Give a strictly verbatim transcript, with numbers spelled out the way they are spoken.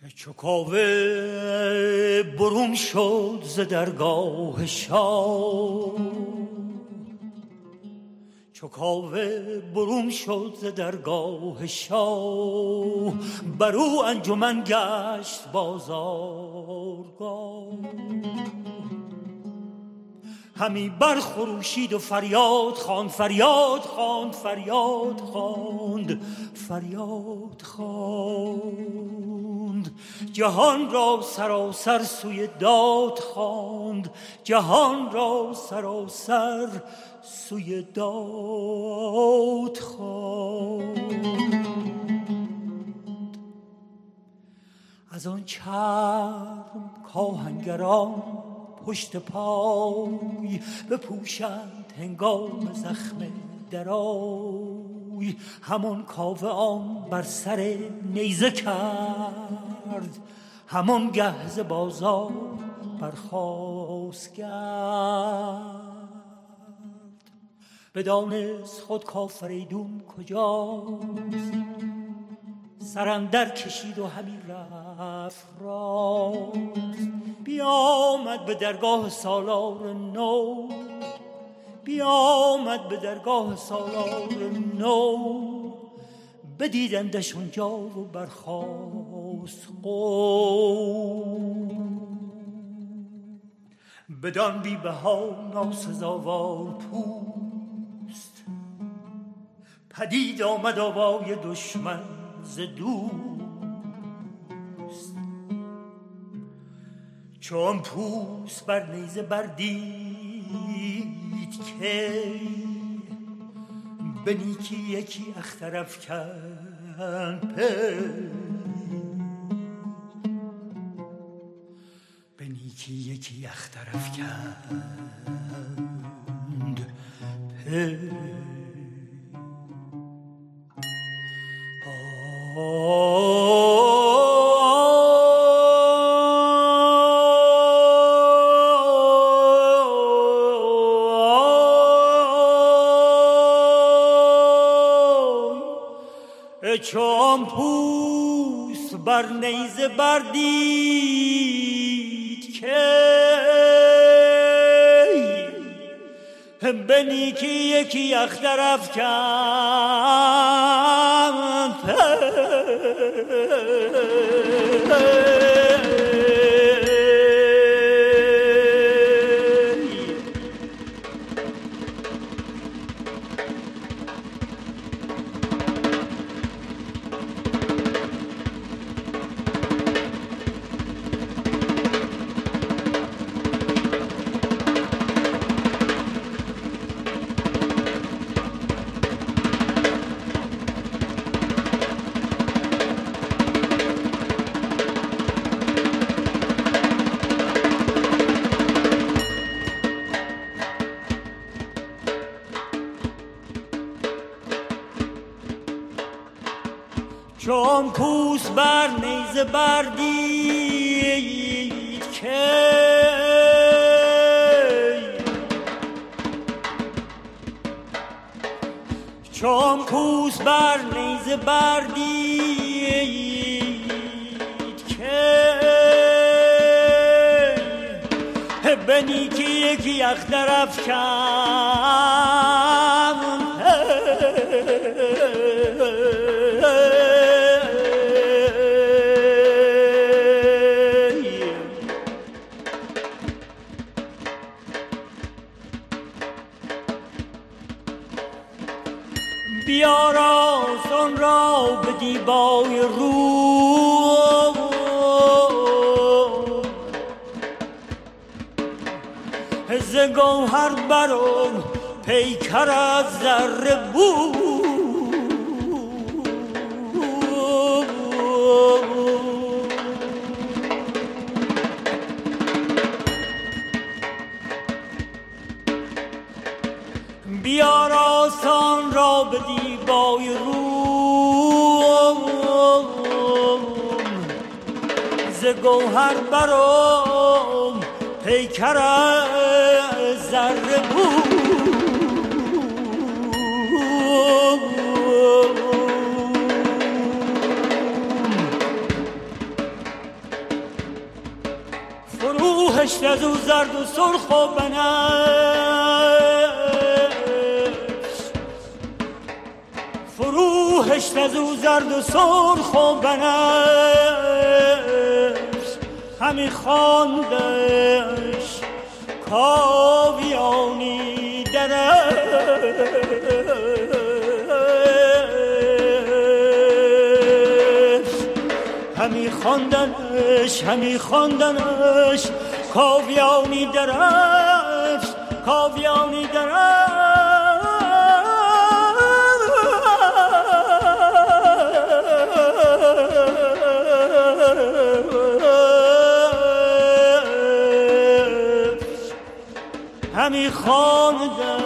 چو کاوه برون شد ز درگاه شاه، چو کاوه برون شد ز درگاه شاه، بر او انجمن گشت بازارگاه. همی برخروشید و فریاد خواند، فریاد خواند، فریاد خواند، فریاد خواند. جهان را سراسر سوی داد خواند، جهان را سراسر سوی داد خواند. از آن چرم کاهنگران پشت پای بپوشند هنگام زخم درای. همان کاوه آن بر سر نیزه کرد، همان گهز بازار برخاست کرد. بدانست خود کافریدون کجاست، سرندر کشید و همی رفت راست. بیامد به درگاه سالار نو، بیامد به درگاه سالار نو. بدیدندش اونجا و برخاست قوم. بدان بی بها ناسزاوار پوست، پدید آمد آوای دشمن ز دوست. چون پوست بر نیزه بردید که، به نیکی یکی اختر افکند پی، به نیکی یکی اختر افکند پی. چون پوست بر نیزه بردید که، به نیکی یکی اختر افکند پی. چون پوست بر نیزه بردید که، چون پوست بر نیزه بردید که، به نیکی یکی اختر افکند بیاراست آن را به دیبای روم، ز گوهر برون پیکر از زر بود. بیاراست آن را به دیبای روم، ز گوهر برون پیکر از زر بود. هشت از او زرد و سرخ و بنفش، فرو هشت از او زرد و سرخ و بنفش، همی خواندش کاویانی درفش، همی خواندنش همی خواندنش کاویانی درفش، کاویانی درفش. همی خواندنش